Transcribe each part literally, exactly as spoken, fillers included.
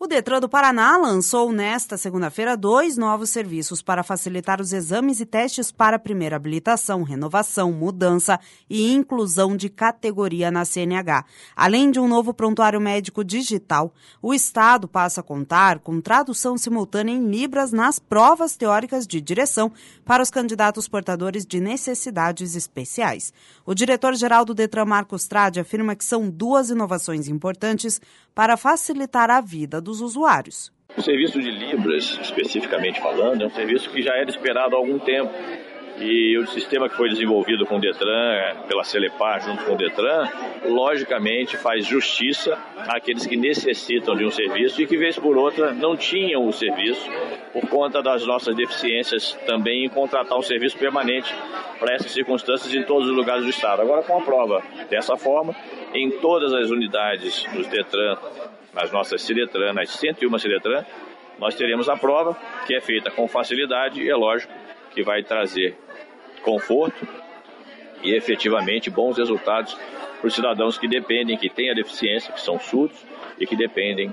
Detran do Paraná lançou nesta segunda-feira dois novos serviços para facilitar os exames e testes para a primeira habilitação, renovação, mudança e inclusão de categoria na C N H. Além de um novo prontuário médico digital, o Estado passa a contar com tradução simultânea em Libras nas provas teóricas de direção para os candidatos portadores de necessidades especiais. O diretor-geral do Detran, Marcos Tradi, afirma que são duas inovações importantes para facilitar a vida dos usuários. O serviço de Libras, especificamente falando, é um serviço que já era esperado há algum tempo. E o sistema que foi desenvolvido com o Detran, pela Celepar junto com o Detran, logicamente faz justiça àqueles que necessitam de um serviço e que, vez por outra, não tinham o serviço por conta das nossas deficiências também em contratar um serviço permanente para essas circunstâncias em todos os lugares do Estado. Agora, com a prova dessa forma, em todas as unidades dos Detran, nas nossas Cidetran, nas cento e uma Cidetran, nós teremos a prova, que é feita com facilidade e, é lógico, que vai trazer conforto e efetivamente bons resultados para os cidadãos que dependem, que têm a deficiência, que são surdos e que dependem,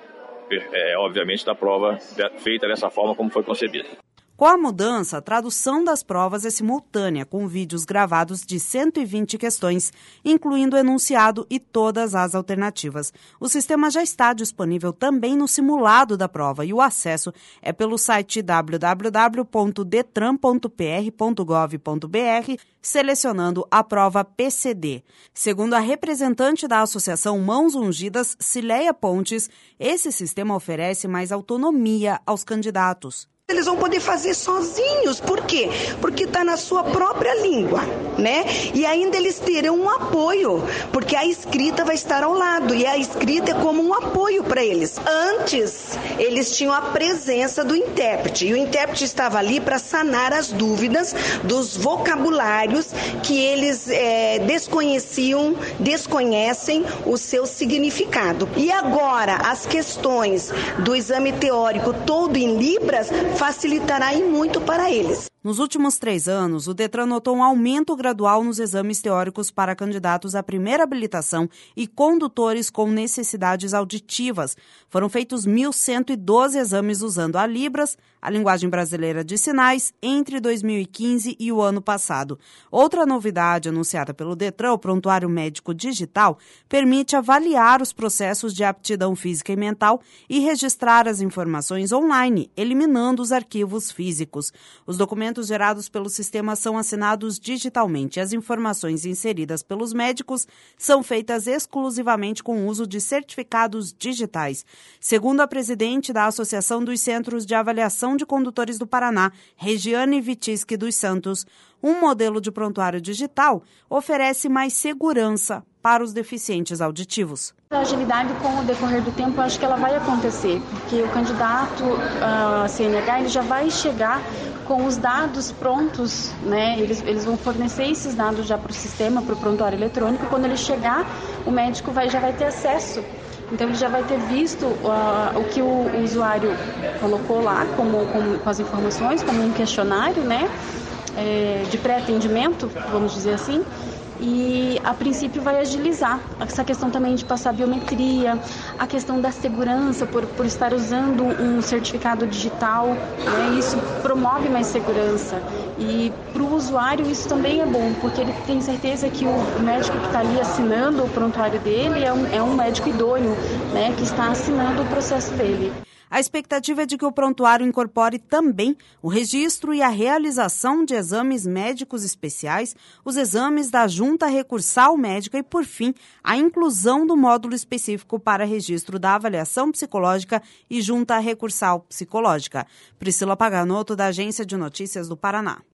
é, obviamente, da prova feita dessa forma como foi concebida. Com a mudança, a tradução das provas é simultânea, com vídeos gravados de cento e vinte questões, incluindo o enunciado e todas as alternativas. O sistema já está disponível também no simulado da prova e o acesso é pelo site w w w ponto detran ponto p r ponto gov ponto b r, selecionando a prova P C D. Segundo a representante da Associação Mãos Ungidas, Cileia Pontes, esse sistema oferece mais autonomia aos candidatos. Eles vão poder fazer sozinhos. Por quê? Porque está na sua própria língua, né? E ainda eles terão um apoio, porque a escrita vai estar ao lado, e a escrita é como um apoio para eles. Antes, eles tinham a presença do intérprete, e o intérprete estava ali para sanar as dúvidas dos vocabulários que eles é, desconheciam, desconhecem o seu significado. E agora, as questões do exame teórico todo em Libras facilitará e muito para eles. Nos últimos três anos, o Detran notou um aumento gradual nos exames teóricos para candidatos à primeira habilitação e condutores com necessidades auditivas. Foram feitos mil cento e doze exames usando a Libras, a linguagem brasileira de sinais, entre dois mil e quinze e o ano passado. Outra novidade anunciada pelo Detran, o prontuário médico digital, permite avaliar os processos de aptidão física e mental e registrar as informações online, eliminando os arquivos físicos. Os documentos gerados pelo sistema são assinados digitalmente. As informações inseridas pelos médicos são feitas exclusivamente com o uso de certificados digitais. Segundo a presidente da Associação dos Centros de Avaliação de Condutores do Paraná, Regiane Vitischi dos Santos, um modelo de prontuário digital oferece mais segurança para os deficientes auditivos. A agilidade, com o decorrer do tempo, eu acho que ela vai acontecer, porque o candidato uh, C N H ele já vai chegar com os dados prontos, né? Eles, eles vão fornecer esses dados já para o sistema, para o prontuário eletrônico. Quando ele chegar, o médico vai, já vai ter acesso. Então, ele já vai ter visto uh, o que o, o usuário colocou lá, como, como, com as informações, como um questionário, né? É, de pré-atendimento, vamos dizer assim. E, a princípio, vai agilizar essa questão também de passar biometria, a questão da segurança por, por estar usando um certificado digital, né? Isso promove mais segurança. E para o usuário isso também é bom, porque ele tem certeza que o médico que está ali assinando o prontuário dele é um, é um médico idôneo, né? Que está assinando o processo dele. A expectativa é de que o prontuário incorpore também o registro e a realização de exames médicos especiais, os exames da junta recursal médica e, por fim, a inclusão do módulo específico para registro da avaliação psicológica e junta recursal psicológica. Priscila Paganoto, da Agência de Notícias do Paraná.